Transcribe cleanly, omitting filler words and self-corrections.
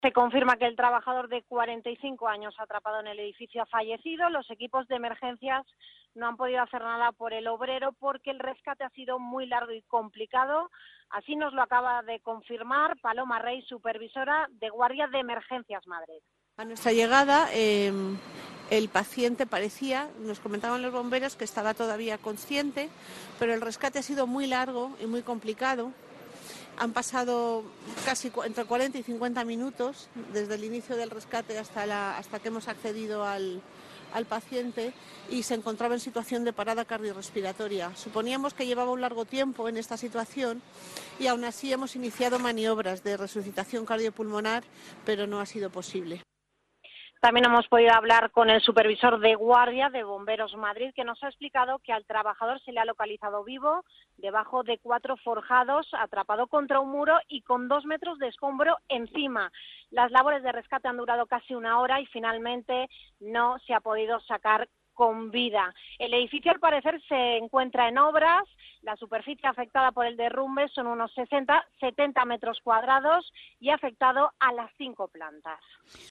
Se confirma que el trabajador de 45 años atrapado en el edificio ha fallecido. Los equipos de emergencias no han podido hacer nada por el obrero porque el rescate ha sido muy largo y complicado. Así nos lo acaba de confirmar Paloma Rey, supervisora de Guardia de Emergencias Madrid. A nuestra llegada, el paciente nos comentaban los bomberos que estaba todavía consciente, pero el rescate ha sido muy largo y muy complicado. Han pasado casi entre 40 y 50 minutos desde el inicio del rescate hasta que hemos accedido al paciente y se encontraba en situación de parada cardiorrespiratoria. Suponíamos que llevaba un largo tiempo en esta situación y aún así hemos iniciado maniobras de resucitación cardiopulmonar, pero no ha sido posible. También hemos podido hablar con el supervisor de guardia de Bomberos Madrid, que nos ha explicado que al trabajador se le ha localizado vivo, debajo de 4 forjados, atrapado contra un muro y con 2 metros de escombro encima. Las labores de rescate han durado casi 1 hora y finalmente no se ha podido sacar con vida. El edificio, al parecer, se encuentra en obras. La superficie afectada por el derrumbe son unos 60-70 metros cuadrados y ha afectado a las 5 plantas.